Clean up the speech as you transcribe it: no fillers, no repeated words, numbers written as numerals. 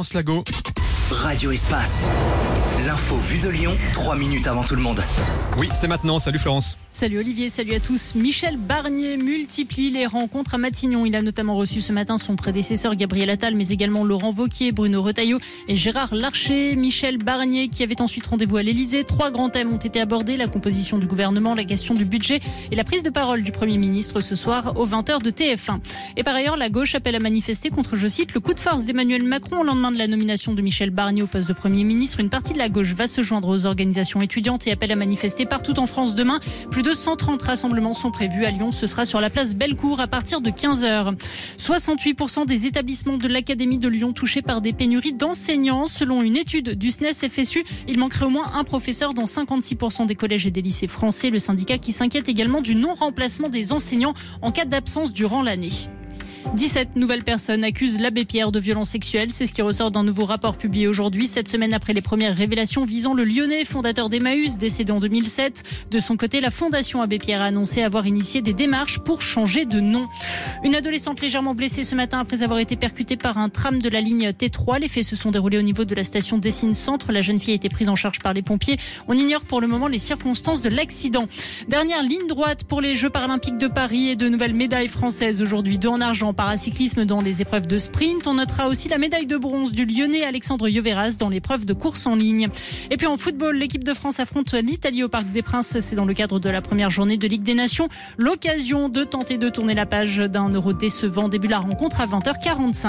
Florence Lago. Radio Espace. L'info vue de Lyon, 3 minutes avant tout le monde. Oui, c'est maintenant. Salut Florence. Salut Olivier, salut à tous. Michel Barnier multiplie les rencontres à Matignon. Il a notamment reçu ce matin son prédécesseur Gabriel Attal, mais également Laurent Wauquiez, Bruno Retailleau et Gérard Larcher. Michel Barnier qui avait ensuite rendez-vous à l'Elysée. 3 grands thèmes ont été abordés, la composition du gouvernement, la question du budget et la prise de parole du Premier ministre ce soir aux 20h de TF1. Et par ailleurs, la gauche appelle à manifester contre, je cite, le coup de force d'Emmanuel Macron au lendemain de la nomination de Michel Barnier au poste de Premier ministre. Une partie de la gauche va se joindre aux organisations étudiantes et appelle à manifester partout en France demain. Plus de 130 rassemblements sont prévus à Lyon. Ce sera sur la place Bellecour à partir de 15h. 68% des établissements de l'Académie de Lyon touchés par des pénuries d'enseignants. Selon une étude du SNES-FSU, il manquerait au moins un professeur dans 56% des collèges et des lycées français. Le syndicat qui s'inquiète également du non-remplacement des enseignants en cas d'absence durant l'année. 17 nouvelles personnes accusent l'abbé Pierre de violences sexuelles. C'est ce qui ressort d'un nouveau rapport publié aujourd'hui, 7 semaines après les premières révélations visant le Lyonnais, fondateur d'Emmaüs, décédé en 2007. De son côté, la Fondation Abbé Pierre a annoncé avoir initié des démarches pour changer de nom. Une adolescente légèrement blessée ce matin après avoir été percutée par un tram de la ligne T3. Les faits se sont déroulés au niveau de la station Dessines Centre. La jeune fille a été prise en charge par les pompiers. On ignore pour le moment les circonstances de l'accident. Dernière ligne droite pour les Jeux paralympiques de Paris et de nouvelles médailles françaises aujourd'hui. 2 en argent en paracyclisme dans les épreuves de sprint. On notera aussi la médaille de bronze du Lyonnais Alexandre Yoveras dans l'épreuve de course en ligne. Et puis en football, l'équipe de France affronte l'Italie au Parc des Princes. C'est dans le cadre de la première journée de Ligue des Nations. L'occasion de tenter de tourner la page d'un Euro décevant. Début de la rencontre à 20h45.